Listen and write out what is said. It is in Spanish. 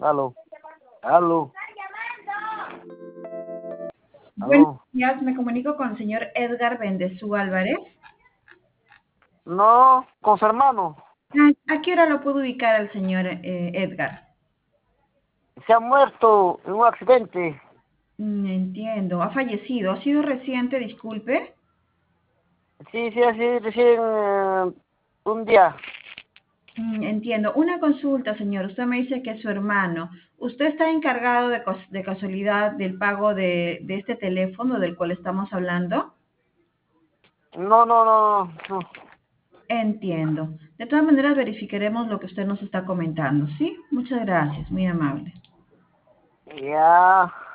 Aló, aló, Buenos aló. días, me comunico con el señor Edgar Bendezú Álvarez. No, con su hermano. ¿A qué hora lo puedo ubicar al señor Edgar? Se ha muerto en un accidente. Entiendo, ha fallecido. ¿Ha sido reciente, disculpe? Sí, sí, así recién un día. Entiendo. Una consulta, señor. Usted me dice que es su hermano. ¿Usted está encargado de casualidad del pago de este teléfono del cual estamos hablando? No, no, no, no. Entiendo. De todas maneras, verificaremos lo que usted nos está comentando, ¿sí? Muchas gracias, muy amable. Ya.